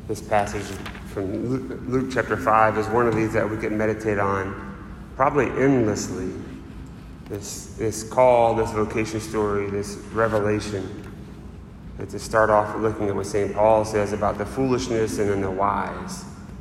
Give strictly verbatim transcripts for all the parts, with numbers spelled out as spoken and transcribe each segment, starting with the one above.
This passage from Luke, Luke chapter five is one of these that we could meditate on probably endlessly. This, this call, this vocation story, this revelation. And to start off looking at what Saint Paul says about the foolishness and then the wise.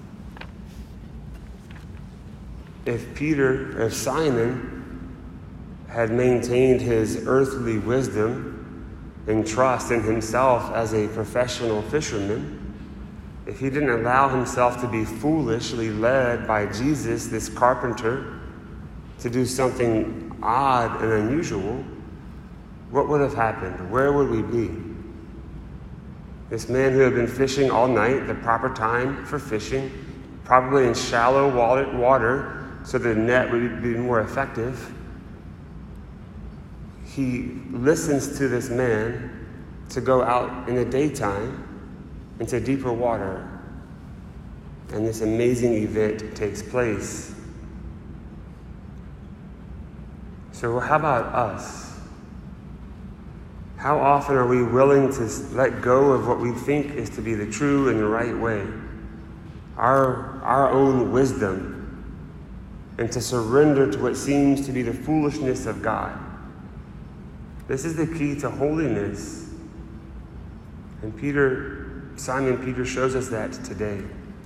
If Peter, if Simon had maintained his earthly wisdom and trust in himself as a professional fisherman, if he didn't allow himself to be foolishly led by Jesus, this carpenter, to do something odd and unusual, what would have happened? Where would we be? This man who had been fishing all night, the proper time for fishing, probably in shallow water so the net would be more effective, he listens to this man to go out in the daytime into deeper water. And this amazing event takes place. So how about us? How often are we willing to let go of what we think is to be the true and the right way? Our, our own wisdom, and to surrender to what seems to be the foolishness of God. This is the key to holiness. And Peter Simon Peter shows us that today.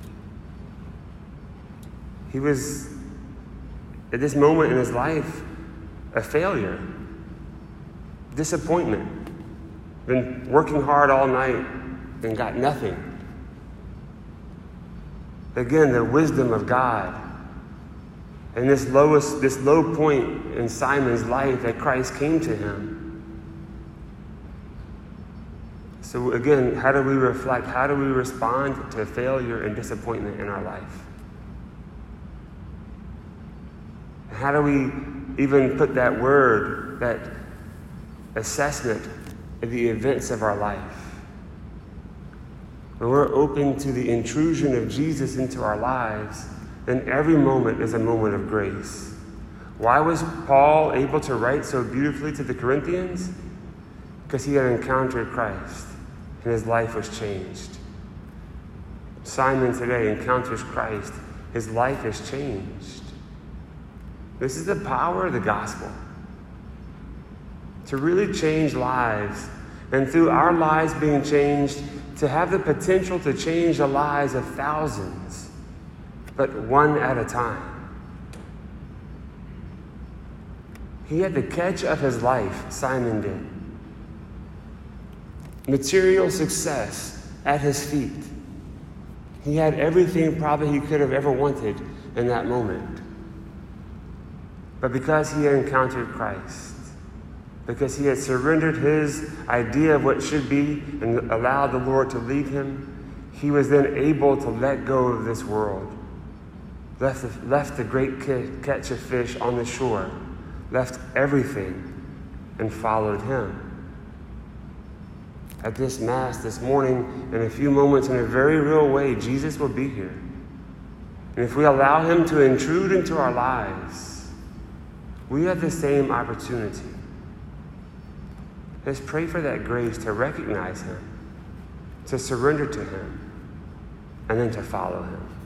He was, at this moment in his life, a failure, disappointment, been working hard all night and got nothing. Again, the wisdom of God. And this lowest, this low point in Simon's life that Christ came to him. So again, how do we reflect? How do we respond to failure and disappointment in our life? How do we even put that word, that assessment of the events of our life? When we're open to the intrusion of Jesus into our lives, then every moment is a moment of grace. Why was Paul able to write so beautifully to the Corinthians? Because he had encountered Christ. And his life was changed. Simon today encounters Christ. His life is changed. This is the power of the gospel. To really change lives. And through our lives being changed, to have the potential to change the lives of thousands, but one at a time. He had the catch of his life, Simon did. Material success at his feet. He had everything probably he could have ever wanted in that moment. But because he had encountered Christ, because he had surrendered his idea of what should be and allowed the Lord to lead him, he was then able to let go of this world. Left the, left the great catch of fish on the shore, left everything, and followed him. At this Mass this morning, in a few moments, in a very real way, Jesus will be here. And if we allow him to intrude into our lives, we have the same opportunity. Let's pray for that grace to recognize him, to surrender to him, and then to follow him.